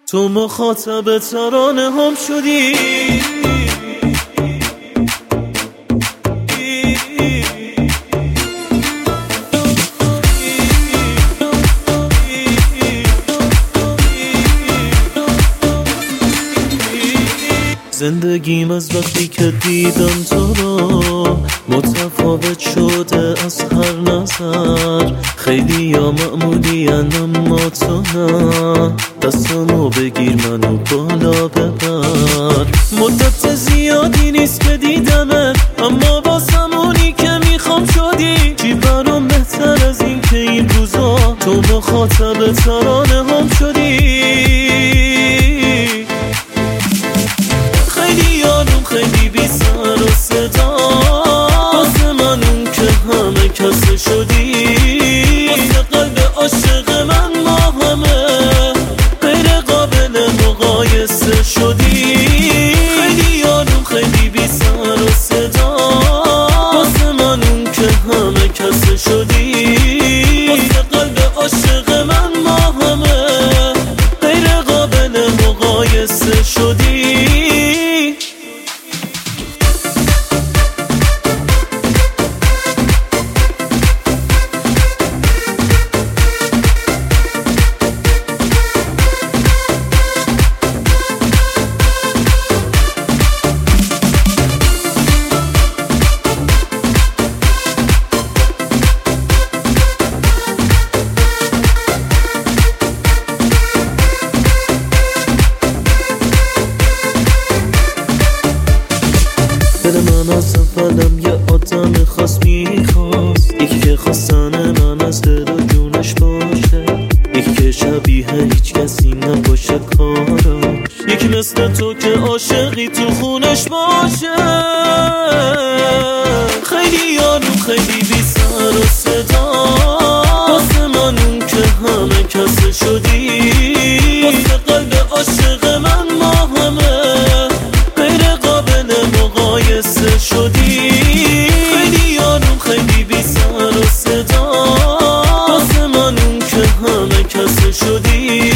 تو مخاطب ترانه هم شدی. زندگیم از وقتی که دیدم تو رو متفاوت شده از هر نظر. خیلی یا معمولی اما تو نه، دستمو بگیر منو بالا ببر. مدت زیادی نیست که دیدمت، اما واسم اونی که میخوام شدی. چی برام بهتر از این که این روزا تو مخاطب ترانه هم شدی. خیلی بی سر و صدا واسه من اون که همه کس شدی. واسه قلب عاشق من ما همه غیر قابل مقایسه شدی. خیلی بی سر و صدا واسه من اون که همه کس شدی. واسه قلب عاشق من ما همه غیر قابل مقایسه شدی. دل من از اولم یه آدم خاص میخواست، یکی که خواستن من از دل و جونش باشه، یکی که شبیه هیچ کسی نباشه کاراش، یکی مثل تو که عاشقی تو خونش باشه. خیلی بی سر و صدا واسه من اون که همه کس شدی. واسه قلب عاشق من ما همه غیر قابل مقایسه شدی. خیلی بی سر و صدا واسه من اون که همه کس شدی.